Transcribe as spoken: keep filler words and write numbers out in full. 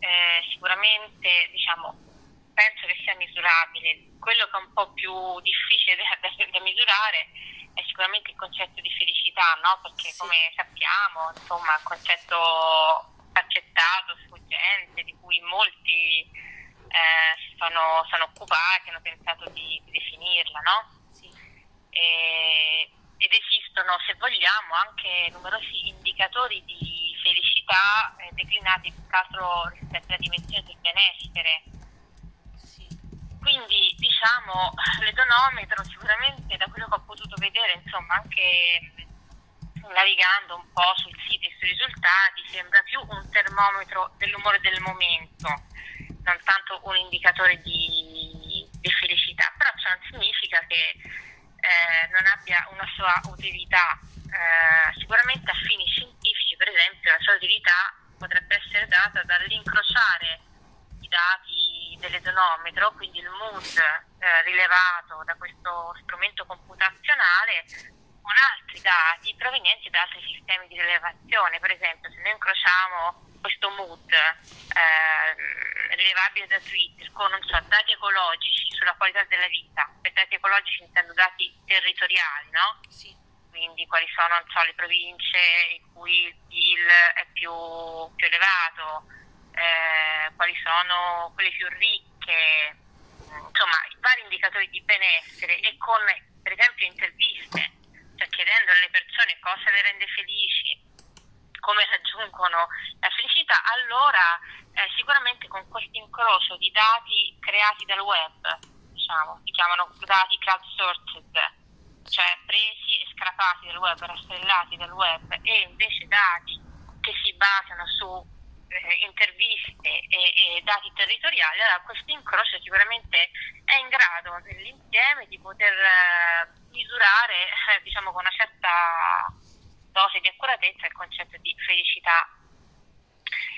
eh, sicuramente, diciamo, penso che sia misurabile. Quello che è un po' più difficile da, da- da misurare è sicuramente il concetto di felicità, no? Perché Sì, come sappiamo, insomma, è un concetto accettato, sfuggente, di cui molti eh, si sono, sono occupati, hanno pensato di, di definirla, no? sì, E- ed esistono, se vogliamo, anche numerosi indicatori di felicità eh, declinati più che altro rispetto alla dimensione del benessere. sì, Quindi diciamo l'edonometro sicuramente, da quello che ho potuto vedere, insomma, anche mh, navigando un po' sul sito e sui risultati, sembra più un termometro dell'umore del momento, non tanto un indicatore di, di felicità, però ciò non significa che eh, non abbia una sua utilità. Eh, sicuramente a fini scientifici, per esempio, la sua utilità potrebbe essere data dall'incrociare i dati dell'edonometro, quindi il mood eh, rilevato da questo strumento computazionale, con altri dati provenienti da altri sistemi di rilevazione. Per esempio, se noi incrociamo questo mood eh, rilevabile da Twitter con, non so, dati ecologici sulla qualità della vita, per dati ecologici intendo dati territoriali, no? sì, Quindi quali sono, non so, le province in cui il P I L è più, più elevato, eh, quali sono quelle più ricche, insomma, i vari indicatori di benessere, e con, per esempio, interviste, cioè chiedendo alle persone cosa le rende felici, come raggiungono la felicità. Allora eh, sicuramente con questo incrocio di dati creati dal web, diciamo, si chiamano dati crowdsourced, sì, cioè presi e scrapati dal web, rastrellati dal web, e invece dati che si basano su eh, interviste e, e dati territoriali. Allora questo incrocio sicuramente è in grado nell'insieme di poter eh, misurare, eh, diciamo, con una certa dose di accuratezza il concetto di felicità